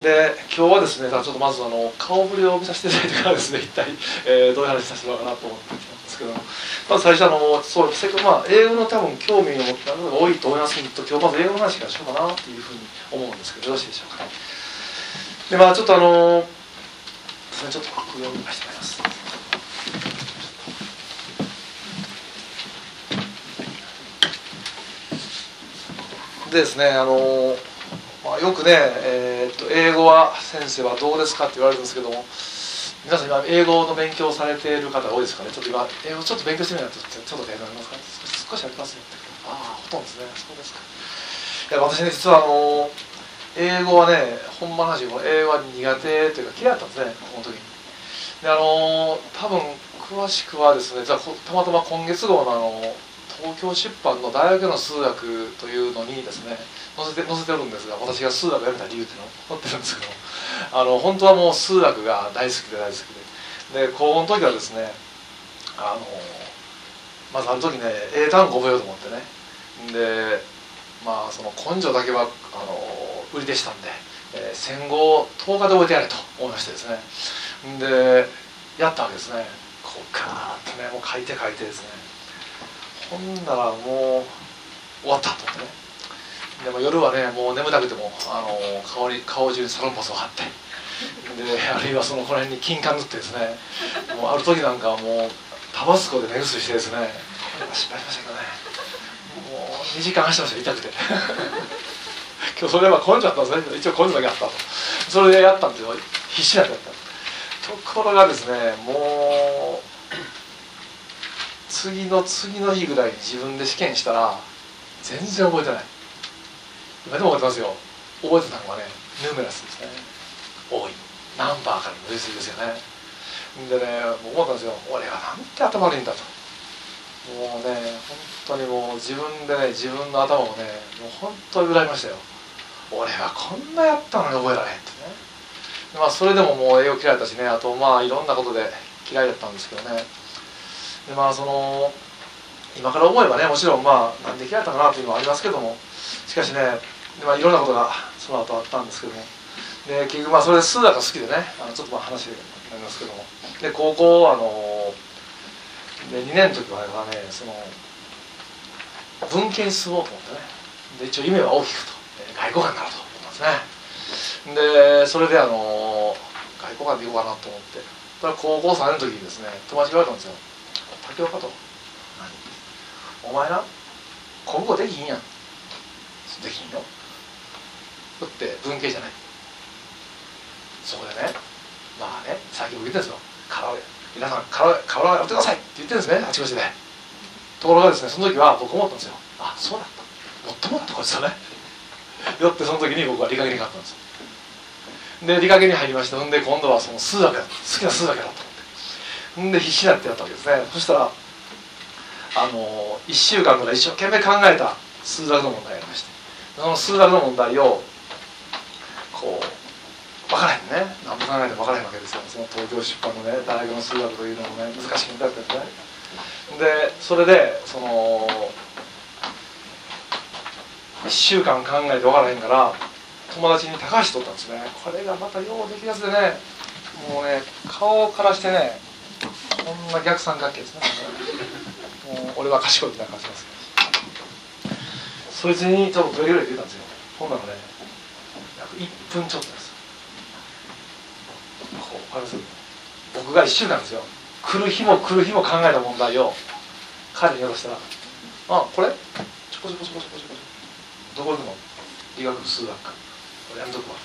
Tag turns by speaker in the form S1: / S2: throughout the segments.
S1: で今日はですね、ちょっとまず顔ぶれを見させていただいてからですね、一体、どういう話させてもらおうかなと思ってきたんですけども、まず最初そうせっかく英語の多分興味を持った方が多いと思いますので、今日まず英語の話からしようかなというふうに思うんですけど、よろしいでしょうか。でちょっとちょっとこれを見させてもらいます。でですね、よくね、英語は先生はどうですかって言われるんですけども、皆さん今英語の勉強されている方多いですかね。ちょっと今英語ちょっと勉強してみないとちょっと手になりますかね。少しありますね。ああ、ほとんどですね。そうですか。いや、私ね、実は英語はね、ほんまの話、英語は苦手というか嫌いだったんですね、この時に。で多分詳しくはですね、たまたま今月号の東京出版の大学の数学というのにですね載せてるんですが、私が数学をやめた理由っていうのを載ってるんですけど、本当はもう数学が大好きで大好きで、高校の時はですね、まずある時ね、英単語覚えようと思ってね、でその根性だけは売りでしたんで、戦後10日で覚えてやれと思いましてですね、でやったわけですね。こうガーッとね、もう書いてですね、ほんならもう終わったと思ってね。でも夜はね、もう眠たくても顔中にサロンパスを貼って、であるいはこの辺に金柑塗ってですね、もうある時なんかはもうタバスコで目薬してですね、これは失敗しましたけどね、もう2時間走ってました、痛くて今日それは根性あったんですね。一応根性だけあったと、それでやったんですよ。必死になってやった。ところがですね、もう次の日ぐらいに自分で試験したら全然覚えてない。今でも覚えてますよ。覚えてたのはね、ヌメラスですね。多いナンバーからの類推ですよね。でね、僕思ったんですよ。俺はなんて頭悪いんだと。もうね、本当にもう自分でね、自分の頭をね、もう本当に恨みましたよ。俺はこんなやったのに覚えられへんってね。それでももう英語嫌いだしね、あといろんなことで嫌いだったんですけどね。で今から思えばね、もちろんなんで嫌いだったかなというのはありますけども、しかしね、いろんなことがその後あったんですけども、で結局それで数学が好きでね、ちょっと話になりますけども、で高校で2年の時はね、文系に進もうと思ってね、で一応夢は大きくと、外交官になろうと思ったんですね。でそれで外交官で行こうかなと思って、高校3年の時にですね、友達に言われたんですよ。竹岡と、お前な、国語できひんやん。できひんよ。だって文系じゃない。そこでね、最近受けてるんですよ。皆さん体をやってくださいって言ってるんですね、あちこちで。ところがですね、その時は僕思ったんですよ。あ、そうだった。もっともだったこいつだね。よってその時に僕は理科系に変わったんですよ。で理科系に入りました。んで今度はその数学好きな数学だと思って。で必死になってやったわけですね。そしたら1週間ぐらい一生懸命考えた数学の問題がありまして、その数学の問題を分からへんね、何も考えても分からへんわけですよ。その東京出版のね、大学の数学というのもね、難しい問題だったんですね。でそれで1週間考えて分からへんから友達に高橋取ったんですね。これがまたようできるやつでね、もうね、顔からしてね、こんな逆三角形ですね。もう俺は賢いみたいな感じですけど、そいつにちょっとどれぐらい出たんですよ。ほんならね、約1分ちょっとです。僕が1週間ですよ、来る日も考えた問題を彼に下ろしたら、あ、これちょこどこ行くの、理学部数学科、これやめとくわ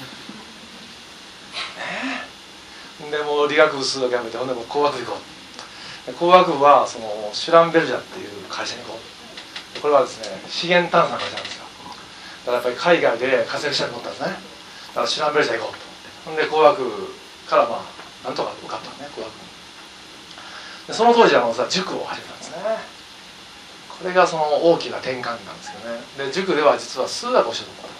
S1: ねえ。でもう理学部数学やめて、ほんでもう工学部行こう。工学部はシュランベルジャっていう会社に行こう。これはですね、資源探査の会社なんですよ。だからやっぱり海外で活躍したいと思ったんですね。だからシュランベルジャ行こうと思って、ほんで工学部からなんとか受かったね、工学部に。でその当時塾を始めたんですね。これがその大きな転換なんですけどね。で塾では実は数学を教えようと思った、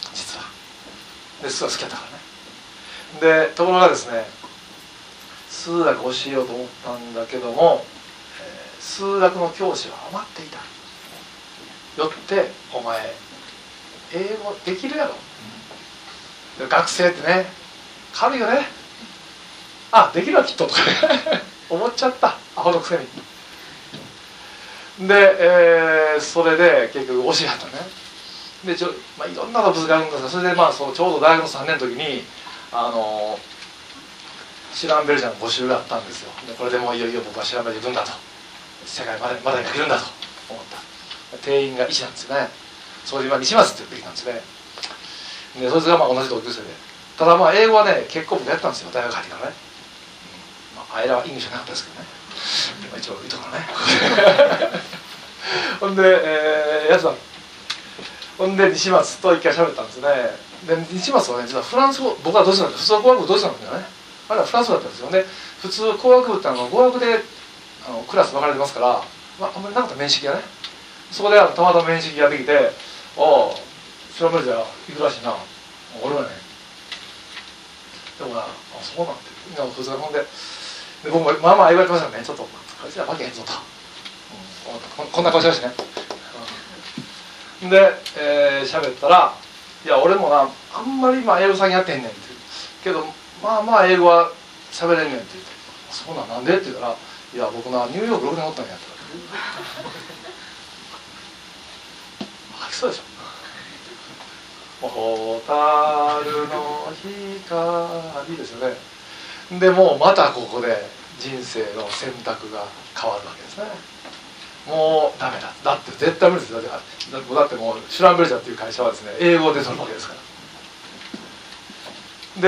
S1: 実は。で数学好きだったからね。でところがですね、数学を教えようと思ったんだけども、数学の教師は余っていた。よってお前英語できるやろ、 で学生ってね軽いよね。あ、できるわきっととかね思っちゃった、アホのくせに。で、それで結局教えはったね。でまあ、いろんな部活があるんですが、それでまあちょうど大学の3年の時にシュランベルジャーの募集があったんですよ。でこれでもういよいよ僕はシュランベルジャー行くんだと、世界まで行けるんだと思った。定員が1なんですよね。それで今西松って言ってきたんですね。でそいつがまあ同じ同級生で、ただまあ英語はね結構僕やったんですよ、大学入ってからね。まあ、あれはイングリッシュじゃなかったですけどね、今一応言うとかねほんで、やつだ。ほんで西松と一回喋ったんですね。で西松はね実はフランス語、僕はドイツなんで普通は語学部ドイツなんだよね。あれはフランス語だったんですよね。普通工学部って語学でクラス分かれてますから、まあ、あんまりなかった面識がね。そこでたまたま面識ができて、ああシュランベルジャー行くらしいな、俺はねでもな、あそうなんてみんな普通が。ほんで僕もまあまあ言われてましたね、ちょっとこいつら負けへんぞと、こんな顔してましたね。で喋ったら「いや俺もなあんまりまあ英語先やってへんねん」って言うけどまあまあ英語は喋れんねんって言って「そうなんで?」って言ったら「いや僕なニューヨーク6年おったんや」って吐きそうでしょ。蛍の光ですよね。でもうまたここで人生の選択が変わるわけですね。もうダメだ、だって絶対無理ですよ。だってもうシュランベルジャーっていう会社はですね英語で取るわけですから。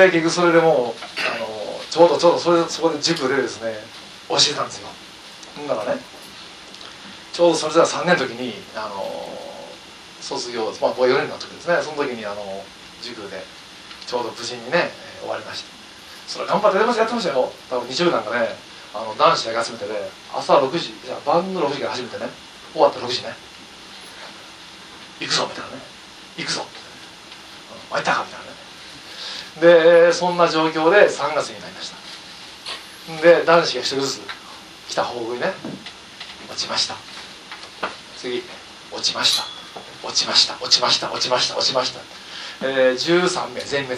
S1: で結局それでもうちょうどそこで塾でですね教えたんですよ。だからねちょうどそれじゃ3年の時に卒業、まあ僕は4年の時ですね。その時に塾でちょうど無事にね終わりました。それ頑張ってやってましたよ。多分日曜日なんかね男子だけ集めてね、朝6時じゃあ晩の6時から始めてね、終わった6時ね行くぞみたいなね、行くぞ参ったかみたいなね。でそんな状況で3月になりました。で男子が1人ずつ来た方向にね落ちました、次落ちました、落ちました、落ちました、落ちました、落ちました、13名全滅です。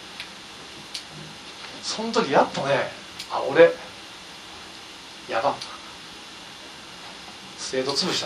S1: その時やっとね、あ俺やば生徒潰した。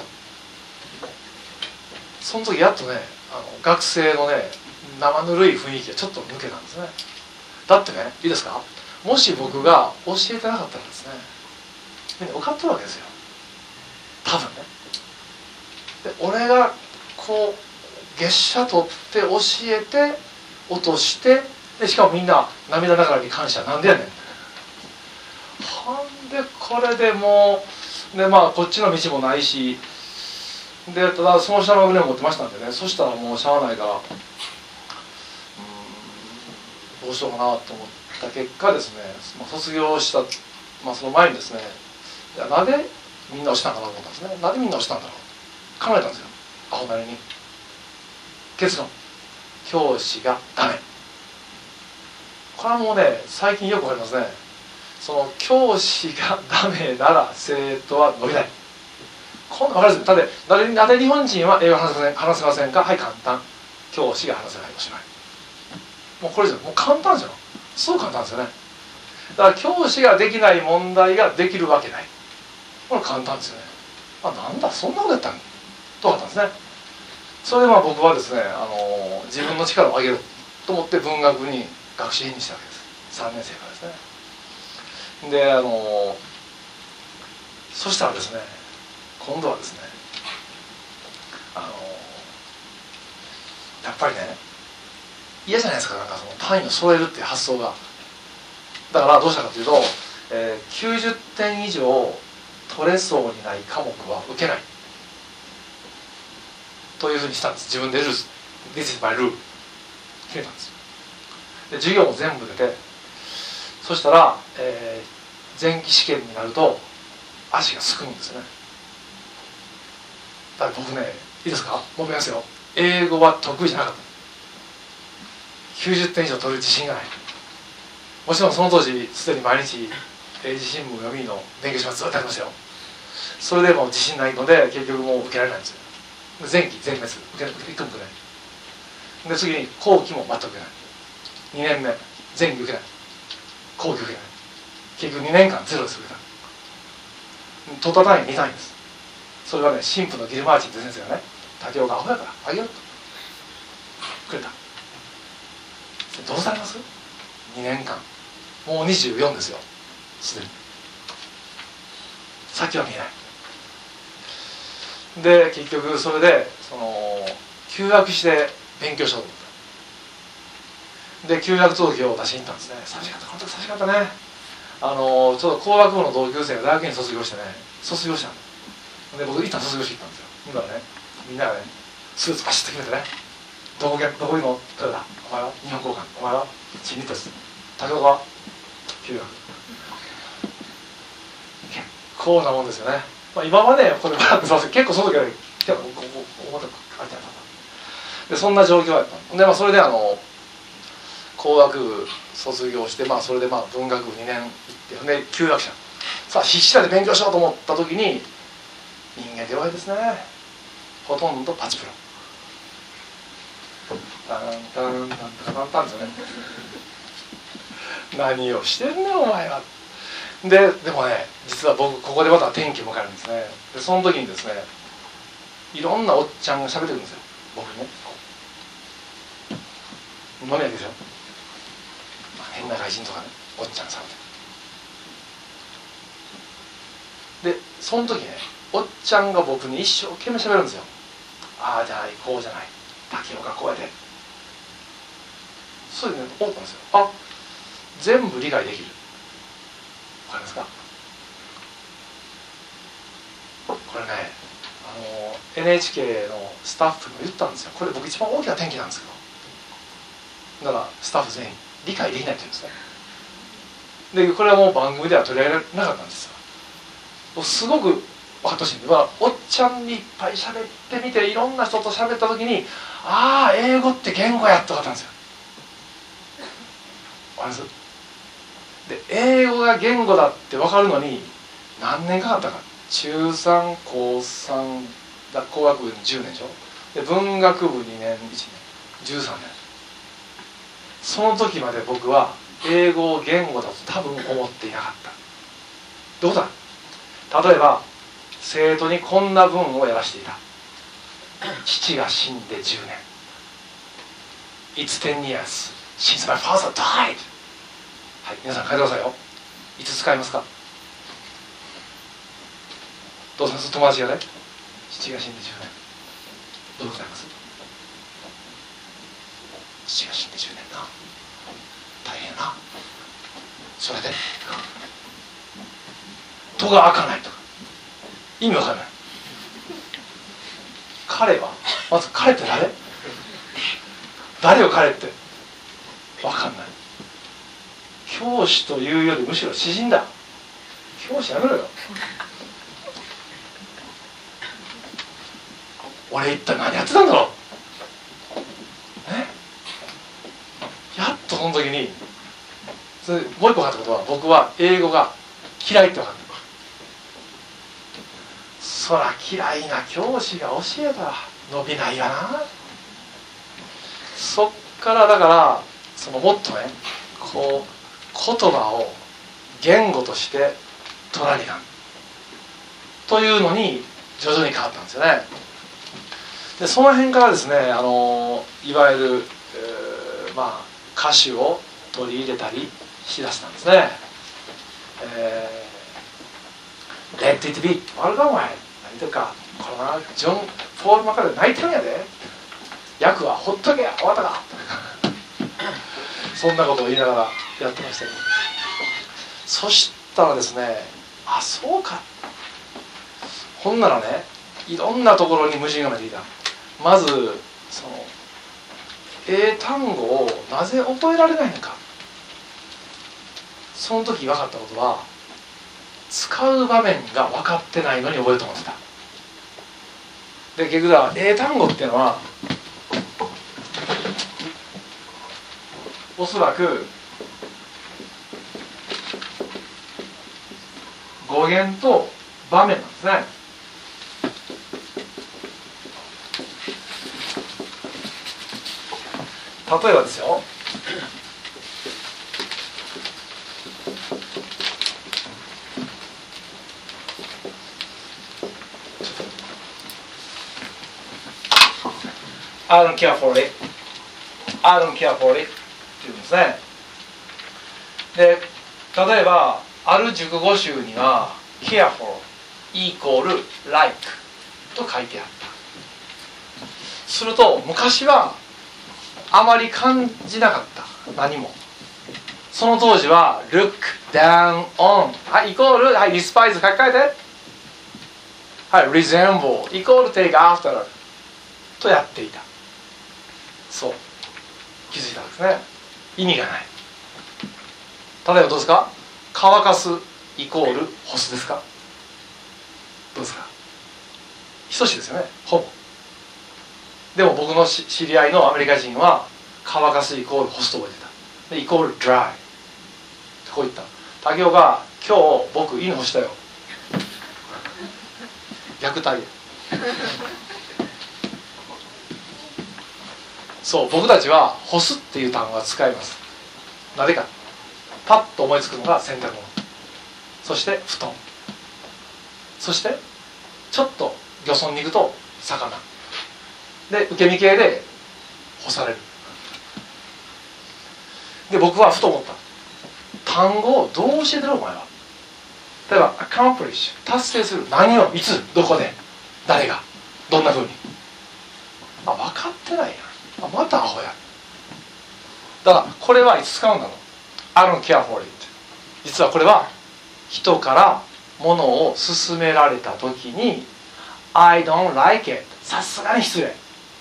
S1: その時やっとね学生のね生ぬるい雰囲気がちょっと抜けたんですね。だってねいいですか、もし僕が教えてなかったらですねみんな受かってるわけですよ多分ね。で俺がこう月謝取って教えて落として、でしかもみんな涙ながらに感謝、なんでやねん。ほんでこれでもうでまあこっちの道もないし、でただその下の船を持ってましたんでね、そしたらもうしゃあないからどうしようかなと思った結果ですね、卒業した、まあ、その前にですね、なんでみんな落ちたんかなと思ったんですね。なんでみんな落ちたんだろう考えたんですよ、アホなりに。結論、教師がダメ。これはもうね最近よくわかりますね。その教師がダメなら生徒は伸びない。こんな分かります。なぜ日本人は英語話せませんか。はい、簡単。教師が話せない、おしまい。もうこれですよ、もう簡単ですよ、すごく簡単ですよね。だから教師ができない問題ができるわけない、これ簡単ですよね。あ、なんだそんなことやったんとかったんですね。それでまあ僕はですね自分の力を上げると思って文学に学士院にしたわけです、3年生からですね。でそしたらですね今度はですねやっぱりね嫌じゃないですか、なんかその単位を揃えるっていう発想が。だからどうしたかというと、90点以上取れそうにない科目は受けないというふうにしたんです。自分でルール、This is my rule 決めたんですよ。で授業も全部出て、そしたら、前期試験になると足がすくむんですよね。だから僕ね、いいですか、もう一回言いますよ、英語は得意じゃなかった。90点以上取る自信がない。もちろんその当時すでに毎日英字新聞読みの勉強しますずっとやってましたよ。それでも自信ないので結局もう受けられないんですよ。前期全滅、一個も受けない。で次に後期も全く受けない。 2年目前期受けない、後期受けない、結局2年間ゼロです受けた。取った単位2単位です。それはね、神父のギルマーチンって先生がね、竹岡アホやからあげようとくれた。どうされます？ 2 年間もう24ですよ、すでに先は見えない。で結局それで休学して勉強しようと思った。で休学届を出しに行ったんですね。寂しかった、この時寂しかったね。ちょっと工学部の同級生が大学に卒業してね、卒業したので、僕一旦卒業していったんですよ。だからね、みんながねスーツパシッと決めてね、どこにのトヨタ、お前は日本交換、お前は新日鉄、竹岡は休学。結構なもんですよね。まあ、今はねこれ笑ってますけど、結構その時はね結構こう表書いてあったで、そんな状況だったで、まあ、それで工学部卒業して、まあ、それでまあ文学部2年行ってで休学者、さあ必死で勉強しようと思った時に人間って弱いですね。ほとんどパチプロタンタンタンタンタンタンですよね。何をしてんねんお前は。でもね、実は僕ここでまた転機を迎えるんですね。でその時にですね、いろんなおっちゃんが喋ってくるんですよ、僕にね。飲み屋ですよ、変な外人とかね、おっちゃんさんで。でその時ね、おっちゃんが僕に一生懸命喋るんですよ。ああじゃない、こうじゃない、竹岡こうやで。それでね、思ったんですよ。あ、全部理解できる。わかりますか？これね、NHK のスタッフも言ったんですよ。これ僕一番大きな転機なんですけど、だからスタッフ全員理解できないって言うんですね。でこれはもう番組では取り上げられなかったんですよ。すごく分かってほしいんで、おっちゃんにいっぱい喋ってみて、いろんな人と喋った時に、ああ英語って言語やって分かったんですよ。わかります？で英語が言語だって分かるのに何年かかったか。中3高3だ、工学部に10年でしょ。で文学部2年1年13年。その時まで僕は英語を言語だと多分思っていなかった。どうだ。例えば生徒にこんな文をやらしていた。父が死んで10年。It's 10 years since my father died。 はい、皆さん書いてくださいよ。いつ使いますか？どうします？友達がね、父が死んで10年。どう答えます？父が死んで10年な、大変な。それで戸が開かないとか意味わかんない。彼はまず彼って誰を彼ってわかんない。教師というよりむしろ詩人だ。教師やめろよ。俺一体何やってたんだろう。やっとその時にそれもう一個分かったことは、僕は英語が嫌いって分かった。そら嫌いな教師が教えたら伸びないわな。そっからだからもっとね、こう言葉を言語として取らにかんというのに徐々に変わったんですよね。でその辺からですね、いわゆる、まあ歌詞を取り入れたりしだしたんですね。Let it be。 あれかお前何とか、これなジョン・フォール・マカレー泣いてるんやで、役はほっとけや終わったかそんなことを言いながらやってましたけど、そしたらですね、あ、そうか、ほんならね、いろんなところに矛盾が出てきた。まず英単語をなぜ覚えられないのか。その時分かったことは、使う場面が分かってないのに覚えると思ってた。で結局だ、英単語っていうのはおそらく語源と場面なんですね。例えばですよ、 I don't care for it I don't care for it って言うんですね。で例えばある熟語集には careful イコール like と書いてあった。すると昔はあまり感じなかった。何もその当時は look down on はいイコールはい despise 書き換えてはい resemble イコール take after とやっていた。そう気づいたんですね。意味がない。例えばどうですか。乾かすイコール干すですか。どうですか。等しいですよね。ほぼ。でも僕の知り合いのアメリカ人は乾かすイコール干すと覚えてた。でイコール dry こう言った。竹雄が今日僕犬干したよ。虐待。そう僕たちは干すっていう単語が使います。なぜかパッと思いつくのが洗濯物、そして布団、そしてちょっと漁村に行くと魚で受け身系で干される。で僕はふと思った。単語をどう教えてるお前は。例えば accomplish 達成する。何をいつどこで誰がどんなふうに。あ分かってないやん。あまたアホや。だからこれはいつ使うんだろう。 I don't care for it。 実はこれは人からものを勧められた時に I don't like it さすがに失礼、ね、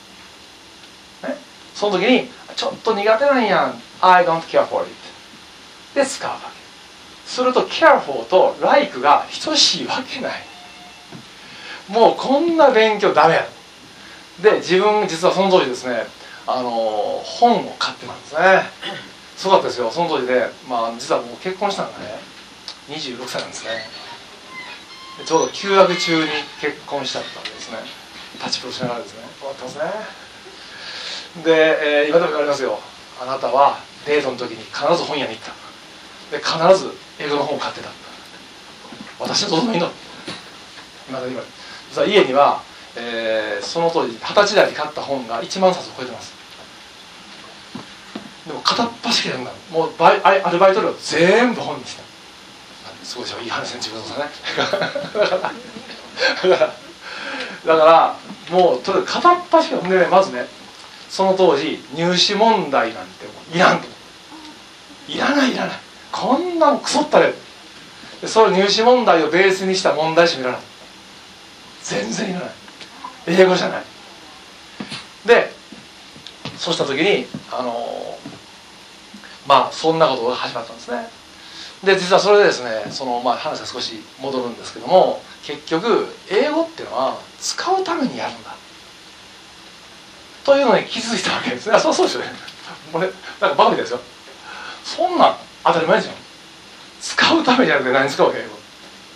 S1: その時にちょっと苦手なんやん I don't care for it で使うわけ。すると careful と like が等しいわけない。もうこんな勉強ダメや。で自分実はその当時ですね本を買ってたんですね。そうだったですよ。その当時で、実はもう結婚したのがね26歳なんですね。でちょうど休学中に結婚しちゃったわけですね。立ちプロしながらですね。終わってますね。で、今でも言われますよ。あなたはデートの時に必ず本屋に行った。で必ず英語の本を買ってた。私はどうでもいいの。今実は家には、その当時20歳代に買った本が1万冊を超えてます。でも片っ端から読んだ。もうアルバイト料全部本にした。すごいでしょ。いい話ね自分のさね。だからもうとにかく片っ端から読んでね。まずねその当時入試問題なんてもういらんと。いらないこんなのクソったれ。でその入試問題をベースにした問題集いらない。全然いらない。英語じゃない。でそうした時にそんなことが始まったんですね。で実はそれでですね話は少し戻るんですけども、結局英語っていうのは使うためにやるんだというのに気づいたわけですね。そうですよね。これなんかバカみたいですよ。そんなん当たり前じゃん。使うためじゃなくて何に使うわけ英語